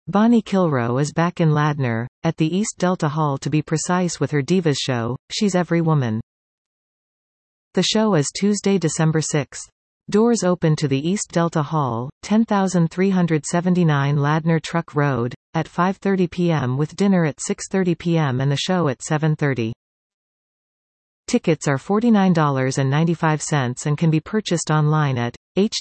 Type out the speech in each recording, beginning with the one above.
Bonnie Kilroe is back in Ladner, at the East Delta Hall to be precise, with her Divas show, She's Every Woman. The show is Tuesday, December 6. Doors open to the East Delta Hall, 10379 Ladner Truck Road, at 5:30 p.m. with dinner at 6:30 p.m. and the show at 7:30. Tickets are $49.95 and can be purchased online at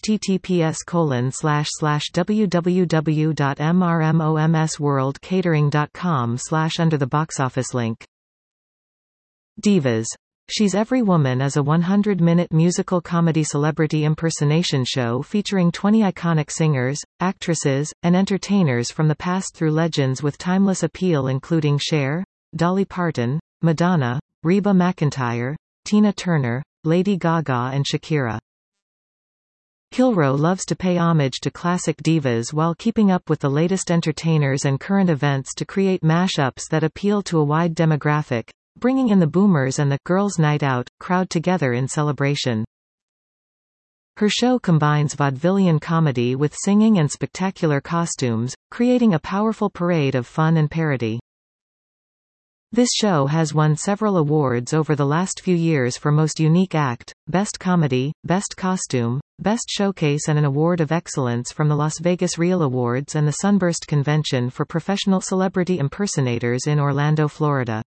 https://www.mrmomsworldcatering.com/ under the box office link. Divas. She's Every Woman is a 100-minute musical comedy celebrity impersonation show featuring 20 iconic singers, actresses, and entertainers from the past through legends with timeless appeal including Cher, Dolly Parton, Madonna, Reba McEntire, Tina Turner, Lady Gaga and Shakira. Kilroe loves to pay homage to classic divas while keeping up with the latest entertainers and current events to create mashups that appeal to a wide demographic, bringing in the boomers and the girls' night out crowd together in celebration. Her show combines vaudevillian comedy with singing and spectacular costumes, creating a powerful parade of fun and parody. This show has won several awards over the last few years for Most Unique Act, Best Comedy, Best Costume, Best Showcase and an Award of Excellence from the Las Vegas Reel Awards and the Sunburst Convention for Professional Celebrity Impersonators in Orlando, Florida.